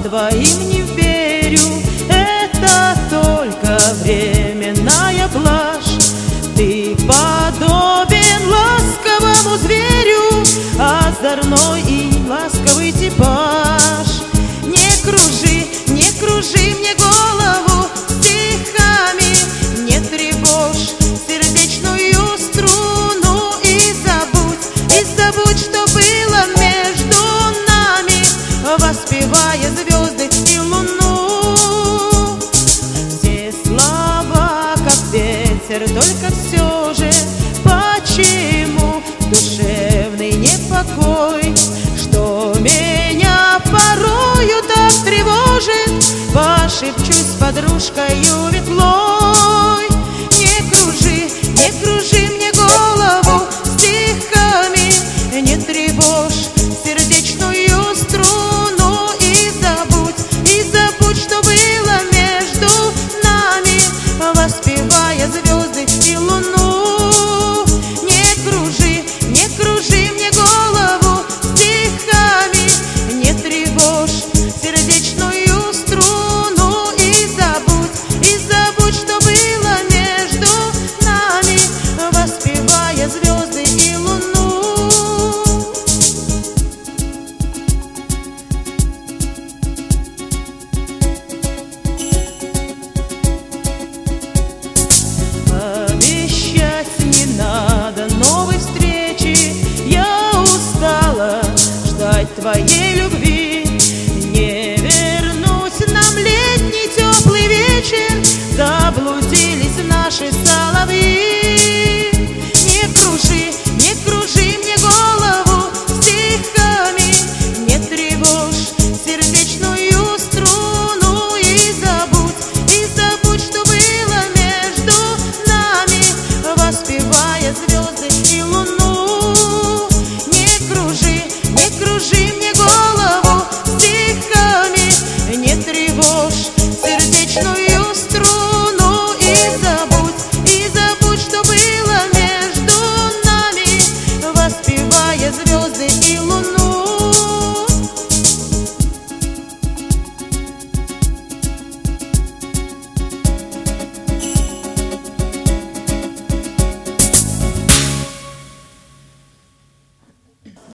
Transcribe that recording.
твоим не верю, это только временная блажь. Ты подобен ласковому зверю, озорной и ласковый типаж. Не кружи мне голову стихами, не тревожь сердечную струну. И забудь, что было между нами, воспевая звезды и луну. Все слова, как ветер, только все же почему душевный непокой, что меня порою так тревожит? Пошепчусь с подружкою ветлой. Не кружи мне голову стихами, не тревожь сердечную струну. И забудь, что было между нами, воспевая звезды и луну. Не кружи мне голову стихами, не тревожь сердечную струну. И забудь, что было между нами, воспевая звезды и луну. Обещать не надо новой встречи, я устала ждать твоей любви. Не вернуть нам летний теплый вечер, заблудились наши солнца.